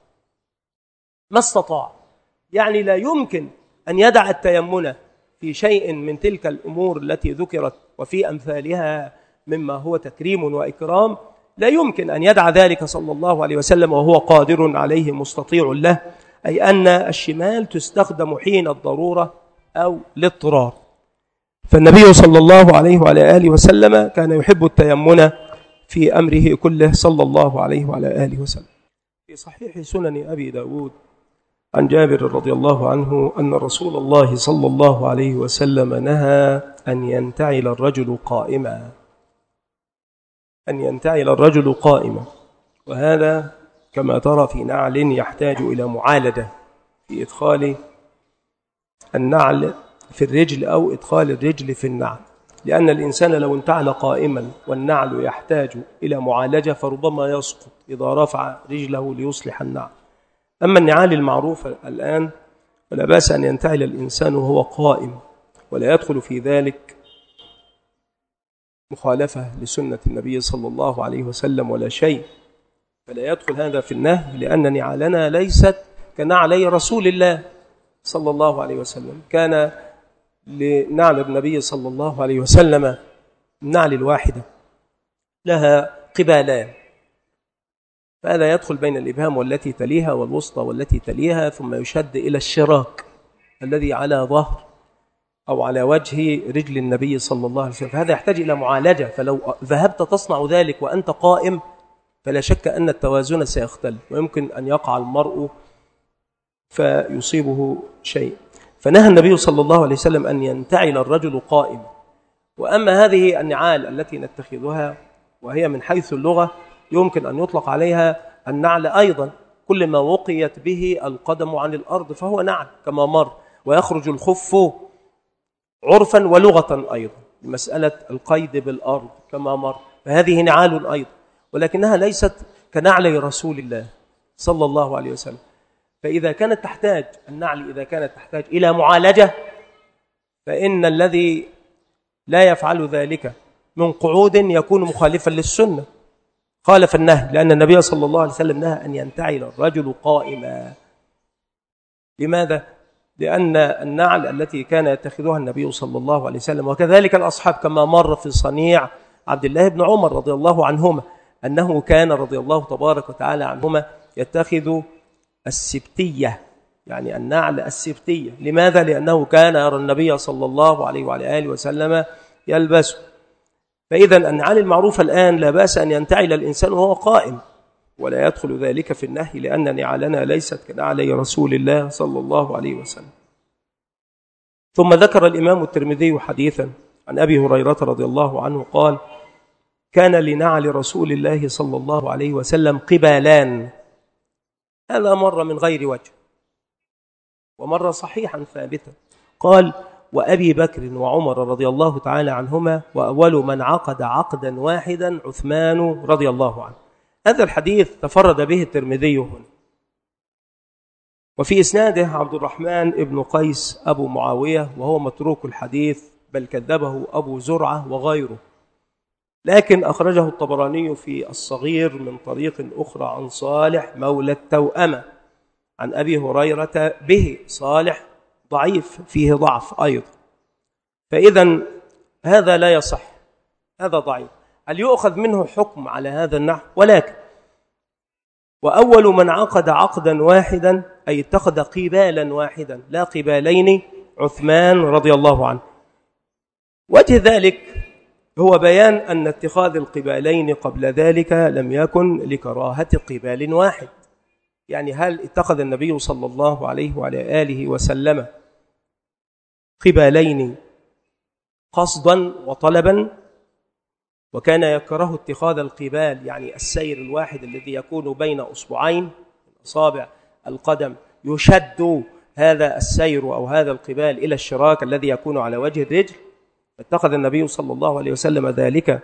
ما استطاع يعني لا يمكن أن يدع التيمن في شيء من تلك الأمور التي ذكرت وفي أمثالها مما هو تكريم وإكرام، لا يمكن أن يدع ذلك صلى الله عليه وسلم وهو قادر عليه مستطيع له، أي أن الشمال تستخدم حين الضرورة أو الاضطرار. فالنبي صلى الله عليه وعلى آله وسلم كان يحب التيمن في أمره كله صلى الله عليه وعلى آله وسلم. في صحيح سنن أبي داود عن جابر رضي الله عنه أن رسول الله صلى الله عليه وسلم نهى أن ينتعل الرجل قائما، أن ينتعل الرجل قائما، وهذا كما ترى في نعل يحتاج إلى معالجة في إدخال النعل في الرجل أو إدخال الرجل في النعل، لأن الإنسان لو انتعل قائما والنعل يحتاج إلى معالجة فربما يسقط إذا رفع رجله ليصلح النعل. أما النعال المعروفة الآن فلا بأس أن ينتعل الإنسان وهو قائم، ولا يدخل في ذلك مخالفة لسنة النبي صلى الله عليه وسلم ولا شيء، فلا يدخل هذا في النهي، لأن نعالنا ليست كنعلي رسول الله صلى الله عليه وسلم. كان لنعل النبي صلى الله عليه وسلم النعل الواحدة لها قبالان، فهذا يدخل بين الإبهام والتي تليها والوسطى والتي تليها، ثم يشد إلى الشراك الذي على ظهر أو على وجه رجل النبي صلى الله عليه وسلم، فهذا يحتاج إلى معالجة. فلو ذهبت تصنع ذلك وأنت قائم فلا شك أن التوازن سيختل، ويمكن أن يقع المرء فيصيبه شيء. فنهى النبي صلى الله عليه وسلم أن ينتعل الرجل قائم. وأما هذه النعال التي نتخذها وهي من حيث اللغة يمكن أن يطلق عليها النعل أيضا، كل ما وقيت به القدم عن الأرض فهو نعل كما مر، ويخرج الخف عرفا ولغة أيضا لمسألة القيد بالأرض كما مر، فهذه نعال أيضا، ولكنها ليست كنعل رسول الله صلى الله عليه وسلم. فإذا كانت تحتاج النعل إذا كانت تحتاج إلى معالجة، فإن الذي لا يفعل ذلك من قعود يكون مخالفا للسنة، خالف النهي، لأن النبي صلى الله عليه وسلم نهى أن ينتعل الرجل قائما. لماذا؟ لأن النعل التي كان يتخذها النبي صلى الله عليه وسلم وكذلك الأصحاب كما مر في صنيع عبد الله بن عمر رضي الله عنهما أنه كان رضي الله تبارك وتعالى عنهما يتخذ السبتية، يعني النعل السبتية. لماذا؟ لأنه كان يرى النبي صلى الله عليه وعلى آله وسلم يلبسه. فإذا النعال المعروفة الآن لا بأس أن ينتعل الإنسان وهو قائم، ولا يدخل ذلك في النهي، لأن نعالنا ليست كنعلي رسول الله صلى الله عليه وسلم. ثم ذكر الإمام الترمذي حديثا عن أبي هريرة رضي الله عنه قال: كان لنعل رسول الله صلى الله عليه وسلم قبالان. هذا مر من غير وجه ومر صحيحا ثابتا. قال: وأبي بكر وعمر رضي الله تعالى عنهما، وأول من عقد عقدا واحدا عثمان رضي الله عنه. هذا الحديث تفرد به الترمذي هنا، وفي إسناده عبد الرحمن ابن قيس أبو معاوية، وهو متروك الحديث بل كذبه أبو زرعة وغيره. لكن أخرجه الطبراني في الصغير من طريق أخرى عن صالح مولى التوأمة عن أبي هريرة به. صالح ضعيف، فيه ضعف أيضا، فإذا هذا لا يصح، هذا ضعيف. هل يؤخذ منه حكم على هذا النحو؟ ولكن وأول من عقد عقدا واحدا أي اتخذ قبالا واحدا لا قبالين عثمان رضي الله عنه. وجه ذلك هو بيان أن اتخاذ القبالين قبل ذلك لم يكن لكراهة قبال واحد. يعني هل اتخذ النبي صلى الله عليه وعلى آله وسلم قبالين قصدا وطلبا؟ وكان يكره اتخاذ القبال يعني السير الواحد الذي يكون بين أصبعين أصابع القدم، يشد هذا السير أو هذا القبال إلى الشراك الذي يكون على وجه الرجل. اتخذ النبي صلى الله عليه وسلم ذلك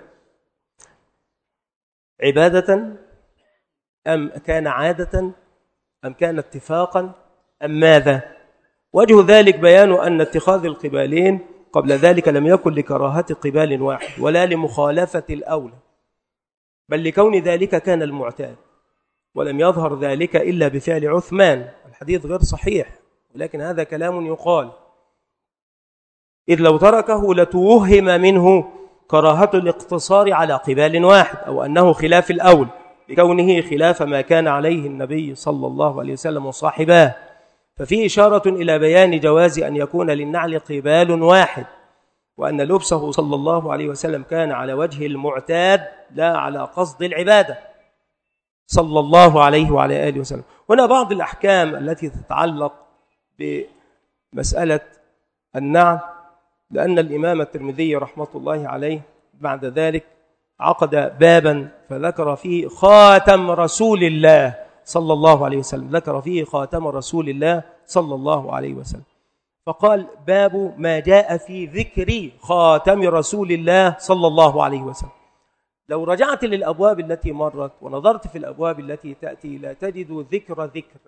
عبادة أم كان عادة أم كان اتفاقا أم ماذا؟ وجه ذلك بيان أن اتخاذ القبالين قبل ذلك لم يكن لكراهة قبال واحد ولا لمخالفة الأولى، بل لكون ذلك كان المعتاد، ولم يظهر ذلك إلا بفعل عثمان. الحديث غير صحيح، ولكن هذا كلام يقال، إذ لو تركه لتوهم منه كراهة الاقتصار على قبال واحد أو أنه خلاف الأول لكونه خلاف ما كان عليه النبي صلى الله عليه وسلم وصاحباه. ففيه إشارة إلى بيان جواز أن يكون للنعل قبال واحد، وأن لبسه صلى الله عليه وسلم كان على وجه المعتاد لا على قصد العبادة صلى الله عليه وعلى آله وسلم. هنا بعض الأحكام التي تتعلق بمسألة النعل، لأن الإمام الترمذي رحمة الله عليه بعد ذلك عقد بابا فذكر فيه خاتم رسول الله صلى الله عليه وسلم، ذكر فيه خاتم رسول الله صلى الله عليه وسلم، فقال باب ما جاء في ذكر خاتم رسول الله صلى الله عليه وسلم. لو رجعت للأبواب التي مرت ونظرت في الأبواب التي تأتي لا تجد ذكر،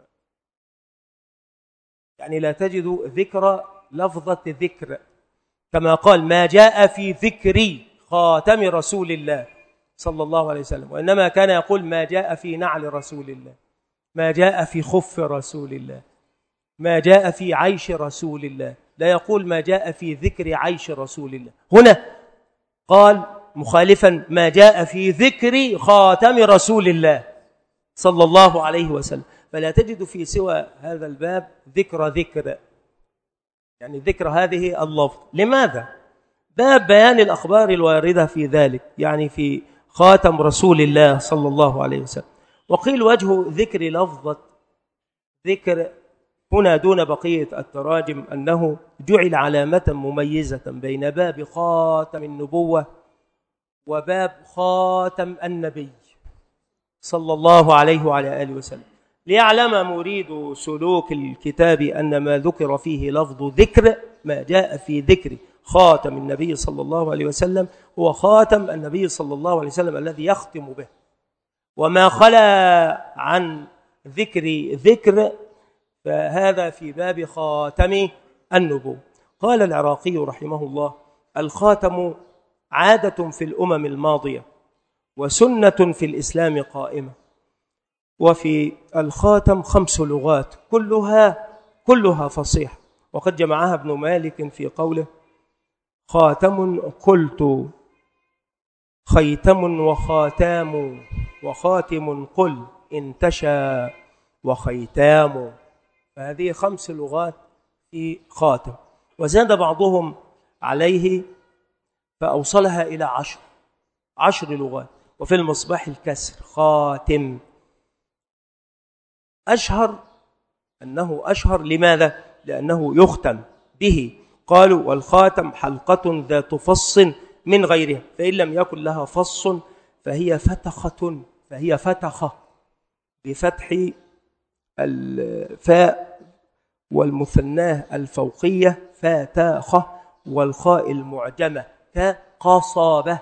يعني لا تجد ذكر لفظة ذكر، كما قال ما جاء في ذكر خاتم رسول الله صلى الله عليه وسلم، وإنما كان يقول ما جاء في نعل رسول الله، ما جاء في خف رسول الله، ما جاء في عيش رسول الله، لا يقول ما جاء في ذكر عيش رسول الله. هنا قال مخالفا ما جاء في ذكر خاتم رسول الله صلى الله عليه وسلم، فلا تجد في سوى هذا الباب ذكر، يعني ذكر هذه اللفظ. لماذا؟ باب بيان الأخبار الواردة في ذلك، يعني في خاتم رسول الله صلى الله عليه وسلم. وقيل وجه ذكر لفظة ذكر هنا دون بقية التراجم أنه جعل علامة مميزة بين باب خاتم النبوة وباب خاتم النبي صلى الله عليه وعلى آله وسلم، ليعلم مريد سلوك الكتاب أن ما ذكر فيه لفظ ذكر، ما جاء في ذكر خاتم النبي صلى الله عليه وسلم هو خاتم النبي صلى الله عليه وسلم الذي يختم به، وما خلا عن ذكر فهذا في باب خاتم النبوة. قال العراقي رحمه الله الخاتم عادة في الأمم الماضية وسنة في الإسلام قائمة، وفي الخاتم 5 لغات كلها فصيحة، وقد جمعها ابن مالك في قوله خاتم قلت خيتم وخاتام وخاتم قل انتشى وخيتام، فهذه 5 لغات في خاتم، وزاد بعضهم عليه فأوصلها إلى 10 لغات. وفي المصباح الكسر خاتم أنه أشهر. لماذا؟ لأنه يختم به. قالوا والخاتم حلقة ذات فص من غيرها، فإن لم يكن لها فص فهي فتخة بفتح الفاء والمثناه الفوقية فاتخة، والخاء المعجمة كقصابة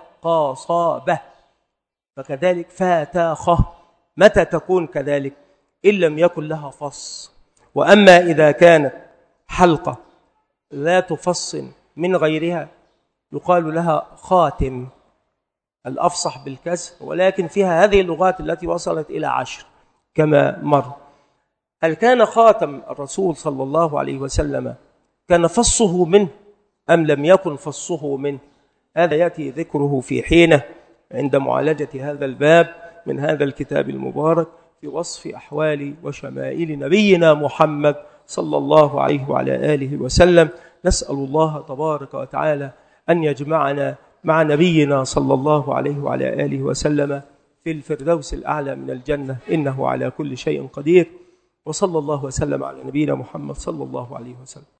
فكذلك فاتخة. متى تكون كذلك؟ إن لم يكن لها فص. وأما إذا كانت حلقة ذات فص من غيرها يقال لها خاتم الأفصح بالكسر، ولكن فيها هذه اللغات التي وصلت إلى 10 كما مر. هل كان خاتم الرسول صلى الله عليه وسلم كان فصه منه أم لم يكن فصه منه؟ هذا يأتي ذكره في حينه عند معالجة هذا الباب من هذا الكتاب المبارك في وصف أحوال وشمائل نبينا محمد صلى الله عليه وعلى آله وسلم. نسأل الله تبارك وتعالى أن يجمعنا مع نبينا صلى الله عليه وعلى آله وسلم في الفردوس الأعلى من الجنة، إنه على كل شيء قدير. وصلى الله وسلم على نبينا محمد صلى الله عليه وسلم.